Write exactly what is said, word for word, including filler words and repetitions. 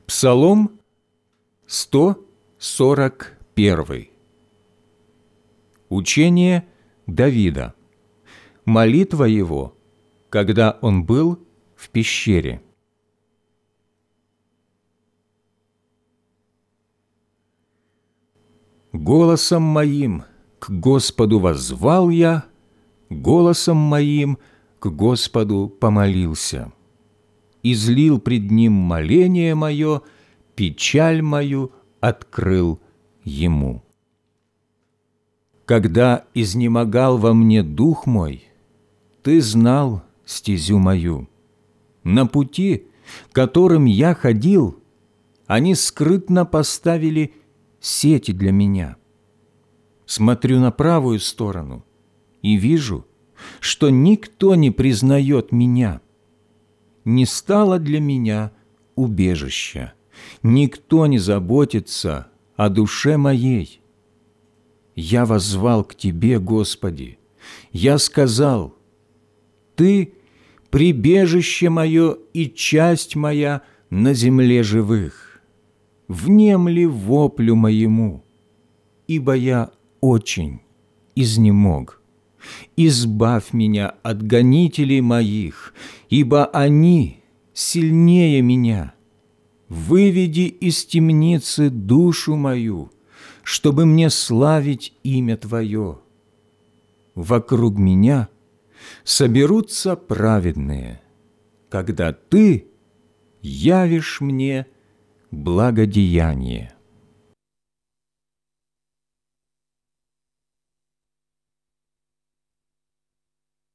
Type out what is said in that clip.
Псалом сто сорок один. Учение Давида. Молитва его, когда он был в пещере. Голосом моим к Господу воззвал я, голосом моим к Господу помолился. Излил пред Ним моление мое, печаль мою открыл Ему. Когда изнемогал во мне дух мой, Ты знал стезю мою. На пути, которым я ходил, они скрытно поставили сети для меня. Смотрю на правую сторону и вижу, что никто не признает меня. Не стало для меня убежища, никто не заботится о душе моей. Я воззвал к Тебе, Господи, я сказал: Ты – прибежище мое и часть моя на земле живых. Внемли воплю моему, ибо я очень изнемог. Избавь меня от гонителей моих, ибо они сильнее меня. Выведи из темницы душу мою, чтобы мне славить имя Твое. Вокруг меня соберутся праведные, когда Ты явишь мне благодеяние.